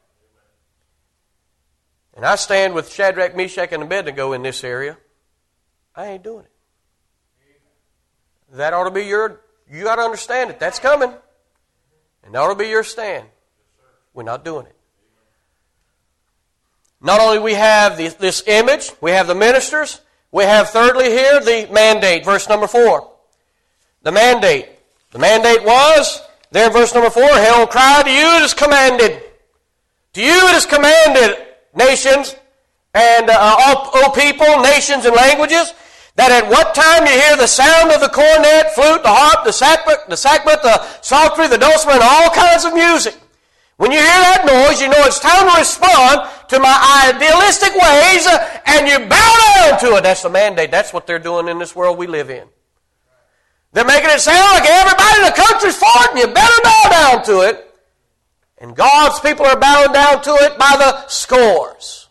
Speaker 1: And I stand with Shadrach, Meshach, and Abednego in this area. I ain't doing it. That ought to be your, you got to understand it. That's coming. And that ought to be your stand. We're not doing it. Not only we have the, this image, we have the ministers, we have thirdly here the mandate, verse number four. The mandate. The mandate was, there in verse number four, Herald cried, to you it is commanded. To you it is commanded, nations, and uh, all, all people, nations, and languages, that at what time you hear the sound of the cornet, flute, the harp, the sackbut, the sackbut, the psaltery, the dulcimer, and all kinds of music. When you hear that noise, you know it's time to respond to my idealistic ways, and you bow down to it. That's the mandate. That's what they're doing in this world we live in. They're making it sound like everybody in the country's for it, and you better bow down to it. And God's people are bowing down to it by the scores.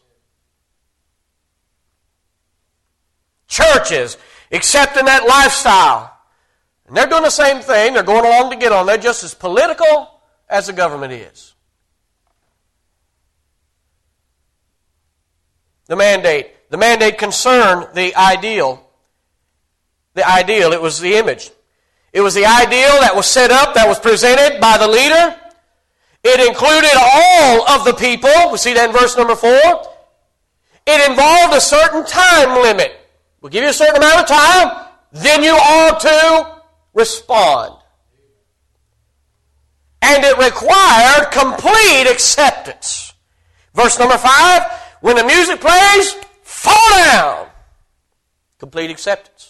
Speaker 1: Churches accepting that lifestyle. And they're doing the same thing. They're going along to get on. They're just as political as the government is. The mandate. The mandate concerned the ideal. The ideal. It was the image. It was the ideal that was set up, that was presented by the leader. It included all of the people. We see that in verse number four. It involved a certain time limit. We'll give you a certain amount of time, then you are to respond. And it required complete acceptance. Verse number five, when the music plays, fall down. Complete acceptance.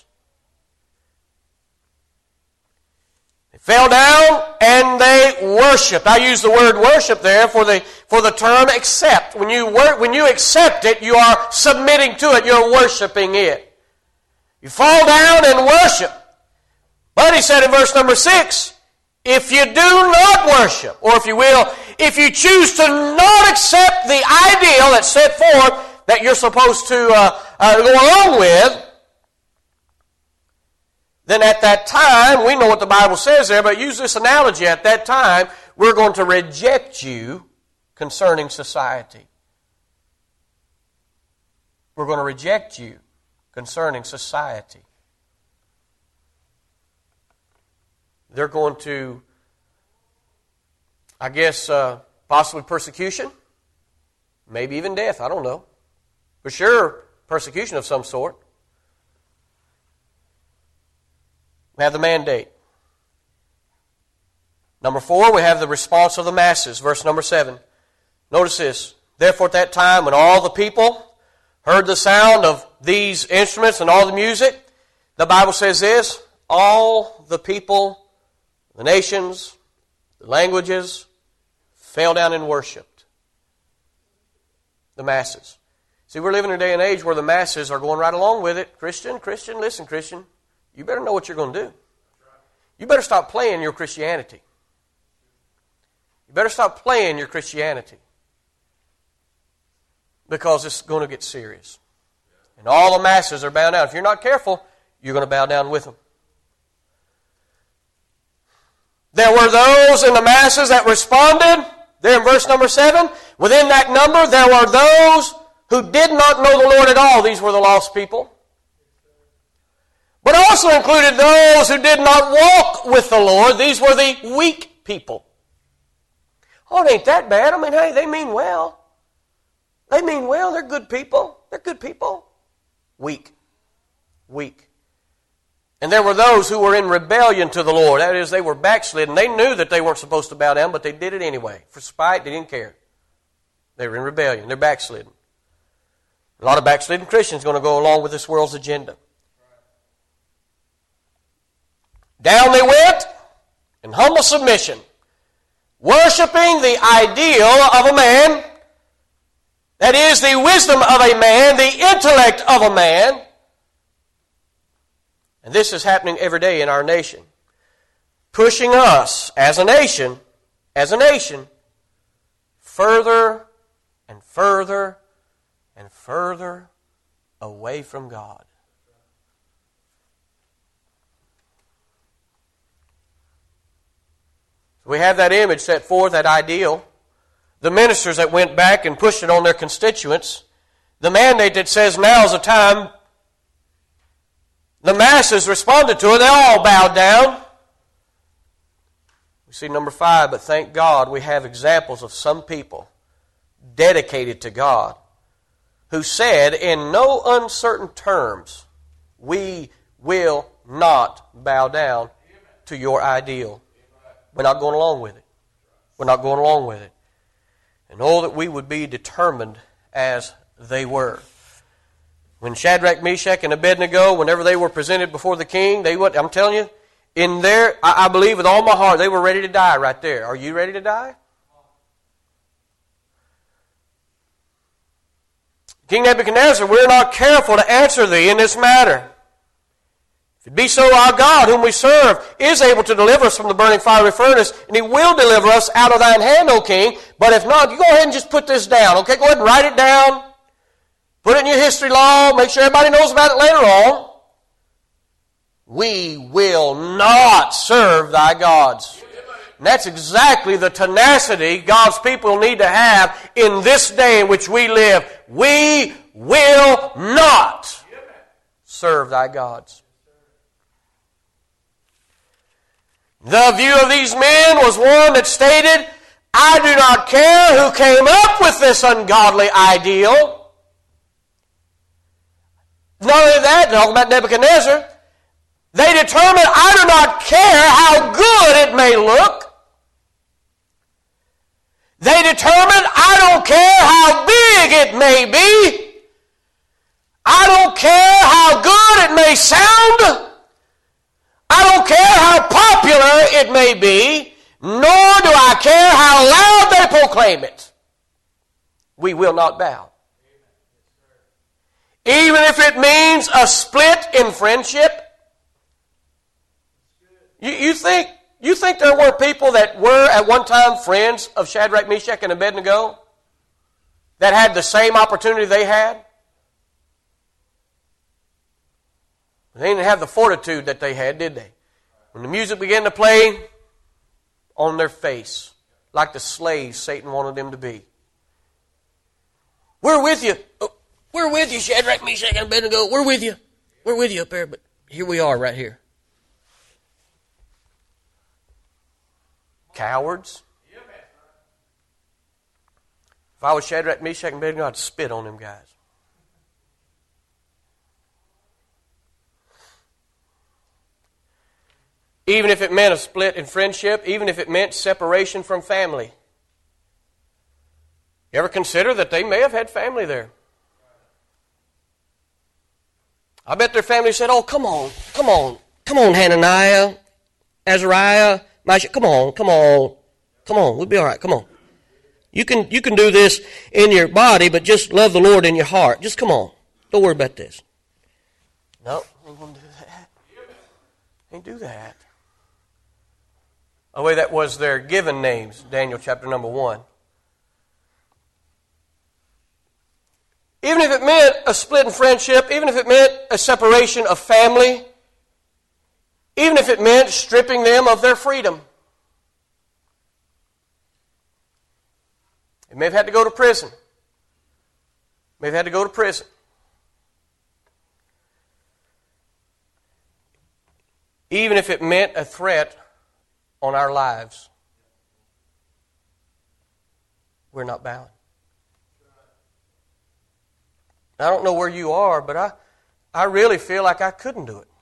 Speaker 1: They fell down and they worshiped. I use the word worship there for the for the term accept. When you wor- when you accept it, you are submitting to it. You're worshiping it. You fall down and worship. But he said in verse number six, if you do not worship, or if you will, if you choose to not accept the ideal that's set forth that you're supposed to uh, uh, go along with, then at that time, we know what the Bible says there, but use this analogy, at that time, we're going to reject you concerning society. We're going to reject you concerning society. They're going to, I guess, uh, possibly persecution, maybe even death, I don't know. For sure, persecution of some sort. We have the mandate. Number four, we have the response of the masses. Verse number seven. Notice this. Therefore at that time, when all the people heard the sound of these instruments and all the music, the Bible says this, all the people, the nations, the languages, fell down and worshipped. The masses. See, we're living in a day and age where the masses are going right along with it. Christian, Christian, listen, Christian. You better know what you're going to do. You better stop playing your Christianity. You better stop playing your Christianity. Because it's going to get serious. And all the masses are bowing down. If you're not careful, you're going to bow down with them. There were those in the masses that responded. There in verse number seven. Within that number, there were those who did not know the Lord at all. These were the lost people. But also included those who did not walk with the Lord. These were the weak people. Oh, it ain't that bad. I mean, hey, they mean well. They mean well. They're good people. They're good people. Weak. Weak. And there were those who were in rebellion to the Lord. That is, they were backslidden. They knew that they weren't supposed to bow down, but they did it anyway. For spite, they didn't care. They were in rebellion. They're backslidden. A lot of backslidden Christians are going to go along with this world's agenda. Down they went in humble submission, worshiping the ideal of a man, that is, the wisdom of a man, the intellect of a man. And this is happening every day in our nation, pushing us as a nation, as a nation, further and further and further away from God. We have that image set forth, that ideal. The ministers that went back and pushed it on their constituents. The mandate that says now is the time. The masses responded to it. They all bowed down. We see number five, but thank God we have examples of some people dedicated to God who said in no uncertain terms, we will not bow down to your ideal. We're not going along with it. We're not going along with it. And oh, that we would be determined as they were. When Shadrach, Meshach, and Abednego, whenever they were presented before the king, they went, I'm telling you, in there, I, I believe with all my heart, they were ready to die right there. Are you ready to die? King Nebuchadnezzar, we're not careful to answer thee in this matter. If it be so, our God, whom we serve, is able to deliver us from the burning fiery furnace, and He will deliver us out of thine hand, O king. But if not, you go ahead and just put this down, okay? Go ahead and write it down. Put it in your history log. Make sure everybody knows about it later on. We will not serve thy gods. And that's exactly the tenacity God's people need to have in this day in which we live. We will not serve thy gods. The view of these men was one that stated, I do not care who came up with this ungodly ideal. Not only that, talking about Nebuchadnezzar, they determined, I do not care how good it may look. They determined, I don't care how big it may be. I don't care how good it may sound. I don't care how popular it may be, nor do I care how loud they proclaim it. We will not bow. Even if it means a split in friendship. You, you think you think there were people that were at one time friends of Shadrach, Meshach, and Abednego that had the same opportunity they had? They didn't have the fortitude that they had, did they? When the music began to play, on their face, like the slaves Satan wanted them to be. We're with you. Oh, we're with you, Shadrach, Meshach, and Abednego. We're with you. We're with you up there, but here we are right here. Cowards. If I was Shadrach, Meshach, and Abednego, I'd spit on them guys. Even if it meant a split in friendship, even if it meant separation from family. You ever consider that they may have had family there? I bet their family said, oh, come on, come on, come on, Hananiah, Azariah, Meshach, come on, come on, come on, we'll be all right, come on. You can, you can do this in your body, but just love the Lord in your heart. Just come on. Don't worry about this. No, ain't going to do that. Ain't do that. The way that was their given names, Daniel chapter number one. Even if it meant a split in friendship, even if it meant a separation of family, even if it meant stripping them of their freedom. They may have had to go to prison. May have had to go to prison. Even if it meant a threat on our lives, we're not bowing. I don't know where you are, but I, I really feel like I couldn't do it.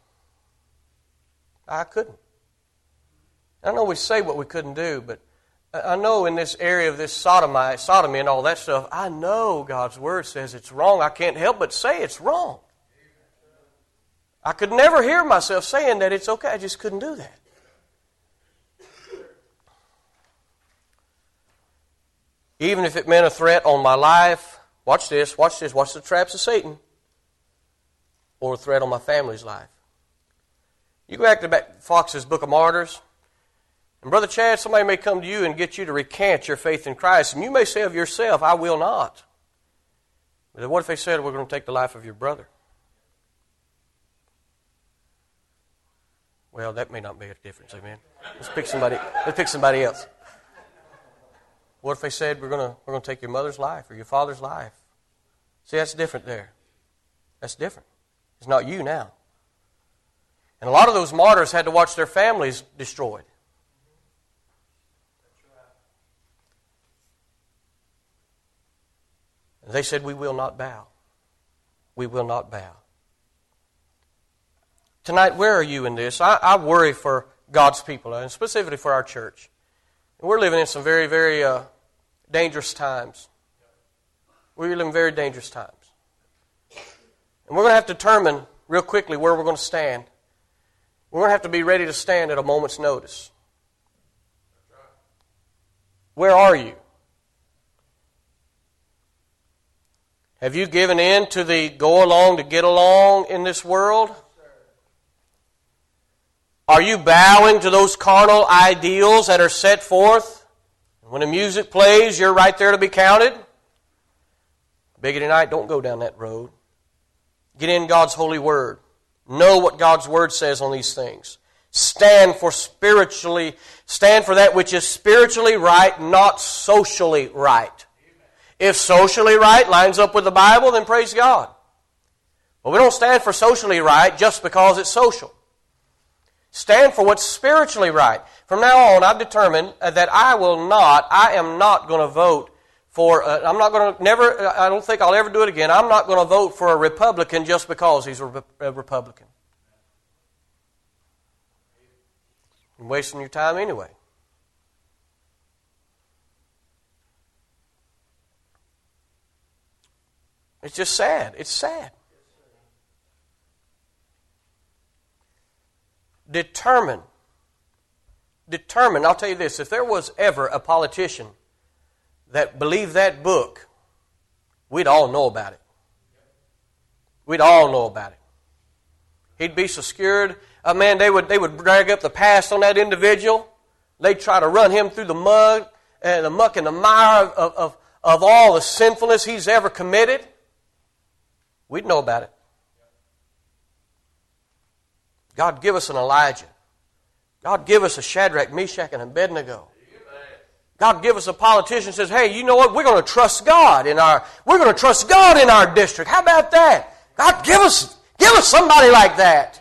Speaker 1: I couldn't. I know we say what we couldn't do, but I know in this area of this sodomy, sodomy and all that stuff, I know God's Word says it's wrong. I can't help but say it's wrong. I could never hear myself saying that it's okay. I just couldn't do that. Even if it meant a threat on my life, watch this, watch this, watch the traps of Satan, or a threat on my family's life. You go back to Fox's Book of Martyrs, and Brother Chad, somebody may come to you and get you to recant your faith in Christ, and you may say of yourself, I will not. But what if they said, we're going to take the life of your brother? Well, that may not make a difference, amen. Let's pick somebody, let's pick somebody else. What if they said, we're going to we're going to take your mother's life or your father's life? See, that's different there. That's different. It's not you now. And a lot of those martyrs had to watch their families destroyed. And they said, we will not bow. we will not bow. Tonight, where are you in this? I, I worry for God's people, and specifically for our church. We're living in some very, very uh, dangerous times. We're living in very dangerous times. And we're going to have to determine real quickly where we're going to stand. We're going to have to be ready to stand at a moment's notice. Where are you? Have you given in to the go along to get along in this world? Are you bowing to those carnal ideals that are set forth? When the music plays, you're right there to be counted? Biggie tonight, don't go down that road. Get in God's holy word. Know what God's word says on these things. Stand for spiritually, stand for that which is spiritually right, not socially right. If socially right lines up with the Bible, then praise God. But we don't stand for socially right just because it's social. Stand for what's spiritually right. From now on, I've determined that I will not, I am not going to vote for, uh, I'm not going to, never, I don't think I'll ever do it again. I'm not going to vote for a Republican just because he's a, Re- a Republican. You're wasting your time anyway. It's just sad. It's sad. Determine. Determine. I'll tell you this. If there was ever a politician that believed that book, we'd all know about it. We'd all know about it. He'd be so scared. Uh, man, they would they would drag up the past on that individual. They'd try to run him through the mud and the muck and the mire of, of, of all the sinfulness he's ever committed. We'd know about it. God, give us an Elijah. God, give us a Shadrach, Meshach, and Abednego. God, give us a politician who says, hey, you know what? We're going to trust God in our, we're going to trust God in our district. How about that? God, give us, give us somebody like that.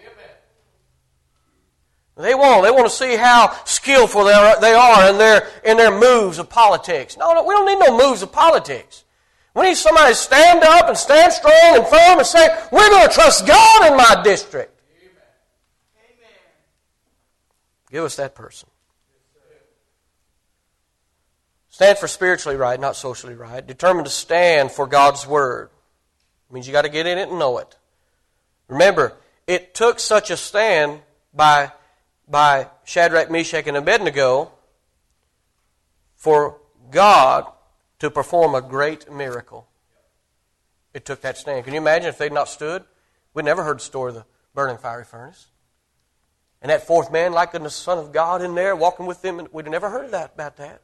Speaker 1: They won't. They want to see how skillful they are, they are in their, in their moves of politics. No, no, we don't need no moves of politics. We need somebody to stand up and stand strong and firm and say, we're going to trust God in my district. Amen. Give us that person. Stand for spiritually right, not socially right. Determined to stand for God's word. It means you got to get in it and know it. Remember, it took such a stand by, by Shadrach, Meshach, and Abednego for God to perform a great miracle. It took that stand. Can you imagine if they'd not stood? We'd never heard the story of the burning fiery furnace. And that fourth man, like the Son of God in there, walking with them, we'd never heard that, about that.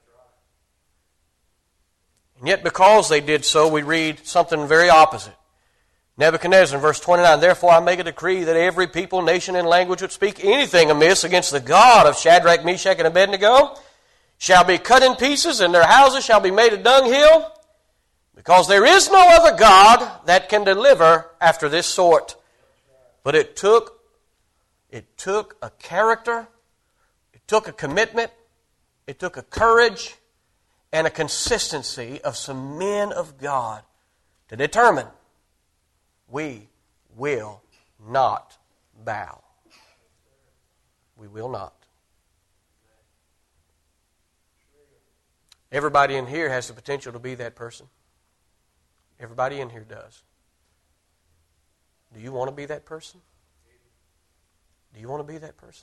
Speaker 1: And yet because they did so, we read something very opposite. Nebuchadnezzar in verse twenty-nine, therefore I make a decree that every people, nation, and language would speak anything amiss against the God of Shadrach, Meshach, and Abednego shall be cut in pieces, and their houses shall be made a dunghill, because there is no other God that can deliver after this sort. But it took, it took a character, it took a commitment, it took a courage, and a consistency of some men of God to determine we will not bow. We will not. Everybody in here has the potential to be that person. Everybody in here does. Do you want to be that person? Do you want to be that person?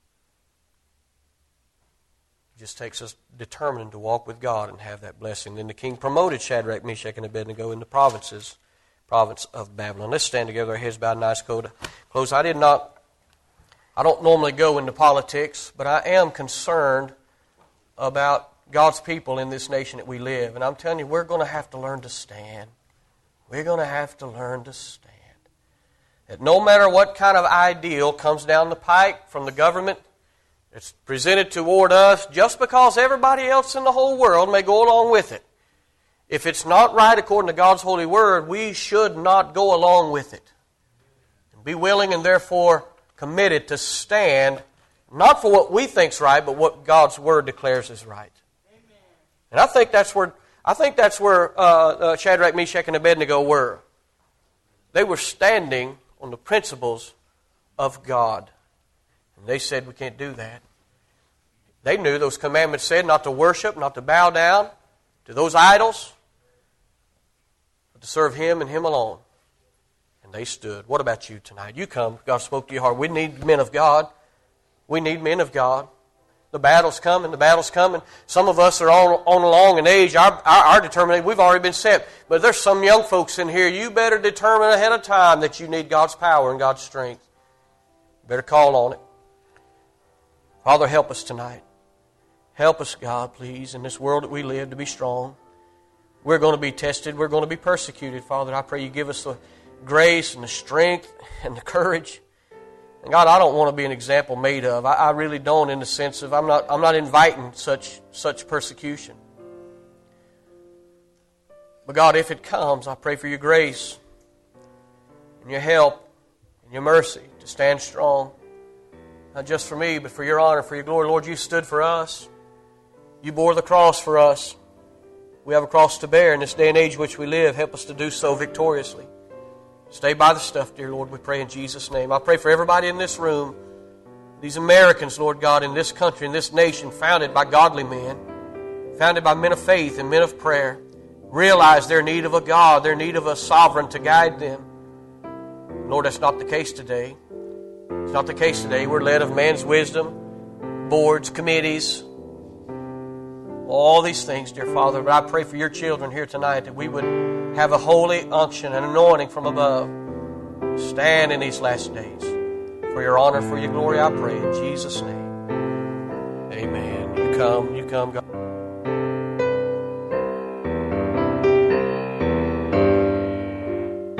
Speaker 1: It just takes us determining to walk with God and have that blessing. Then the king promoted Shadrach, Meshach, and Abednego in the provinces, province of Babylon. Let's stand together, our heads bowed, nice coat. Close. I did not, I don't normally go into politics, but I am concerned about God's people in this nation that we live. And I'm telling you, we're going to have to learn to stand. We're going to have to learn to stand. That no matter what kind of ideal comes down the pike from the government, it's presented toward us, just because everybody else in the whole world may go along with it. If it's not right according to God's holy word, we should not go along with it. Be willing and therefore committed to stand, not for what we think's right, but what God's word declares is right. And I think that's where I think that's where uh, uh, Shadrach, Meshach, and Abednego were. They were standing on the principles of God. And they said, we can't do that. They knew those commandments said not to worship, not to bow down to those idols, but to serve Him and Him alone. And they stood. What about you tonight? You come. God spoke to your heart. We need men of God. We need men of God. The battle's coming. The battle's coming. Some of us are on, on along in age. Our, our, our determination, we've already been set. But there's some young folks in here. You better determine ahead of time that you need God's power and God's strength. You better call on it. Father, help us tonight. Help us, God, please, in this world that we live to be strong. We're going to be tested. We're going to be persecuted. Father, I pray you give us the grace and the strength and the courage. And God, I don't want to be an example made of. I, I really don't, in the sense of I'm not I'm not inviting such such persecution. But God, if it comes, I pray for your grace and your help and your mercy to stand strong. Not just for me, but for your honor, for your glory. Lord, you stood for us. You bore the cross for us. We have a cross to bear in this day and age in which we live. Help us to do so victoriously. Stay by the stuff, dear Lord, we pray in Jesus' name. I pray for everybody in this room, these Americans, Lord God, in this country, in this nation, founded by godly men, founded by men of faith and men of prayer, realize their need of a God, their need of a sovereign to guide them. Lord, that's not the case today. It's not the case today. We're led of man's wisdom, boards, committees, all these things, dear Father. But I pray for your children here tonight that we would have a holy unction and anointing from above. Stand in these last days. For your honor, for your glory, I pray in Jesus' name. Amen. You come, you come, God.